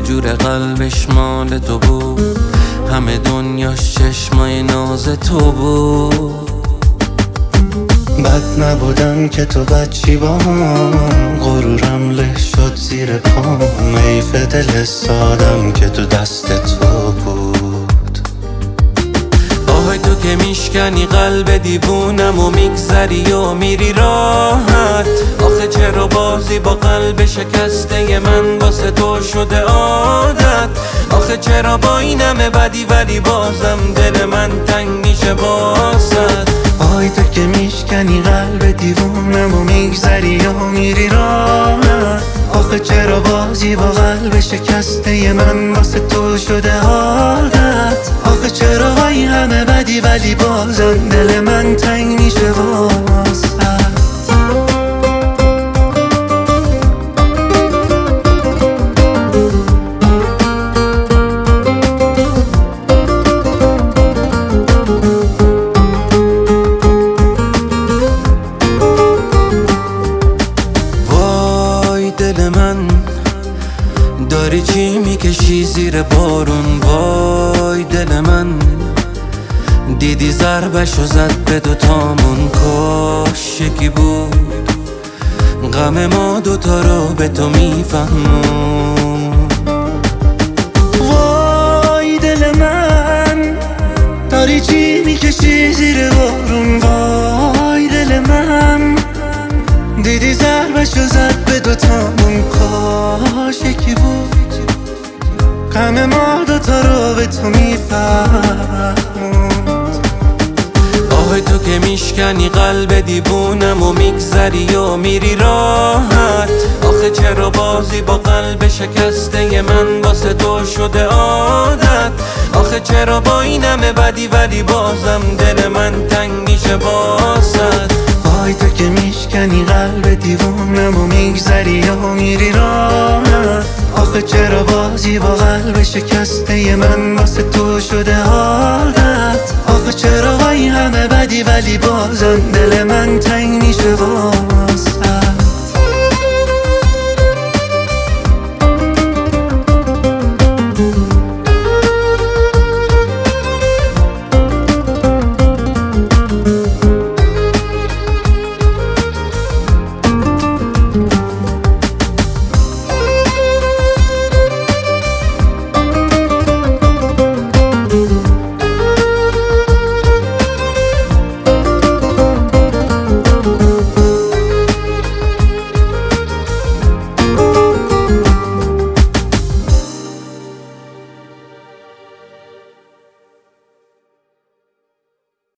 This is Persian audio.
جور قلبش مال تو بود، همه دنیاش چشمای ناز تو بود. بد نبودم که تو بچی با غرورم له شد زیر پام، حیف دل سادم که تو دست تو بود. آهای تو که میشکنی قلب دیوونم و میگذری و میری راحت، آخه چرا بازی با قلب شکسته من واسه تو شده عادت؟ آخه چرا با این همه بدی ولی بازم دل من تنگ میشه واسط؟ آهای تو که میشکنی قلب دیوونم و میگذری و میری راحت، آخه چرا بازی با قلب شکسته من واسه تو شده عادت؟ آخه چرا با این همه بدی ولی بازم دل من تنگ میشه واسط؟ دل من داری چی میکشی زیر بارون؟ وای دل من دیدی ضربشو زد به دوتامون، کاش یکی بود غم ما دوتا رو به تو میفهمون. وای دل من داری چی میکشی زیر بارون؟ وای دل من دیدی ضربشو زد به دوتامون، کاش یکی بود غم ما دوتا رو به تو میفهموند. آهای تو که میشکنی قلب دیوونم و میگذری و میری راحت، آخه چرا بازی با قلب شکسته من واسه تو شده عادت؟ آخه چرا با این همه بدی ولی بازم دل من تنگ میشه واسط؟ آهای تو که میشکنی قلب دیوونم و میگذری و میری راحت، آخه چرا بازی با قلب شکسته من واسه تو شده عادت؟ آخه چرا با این همه بدی ولی بازم دل من تنگ میشه واسط؟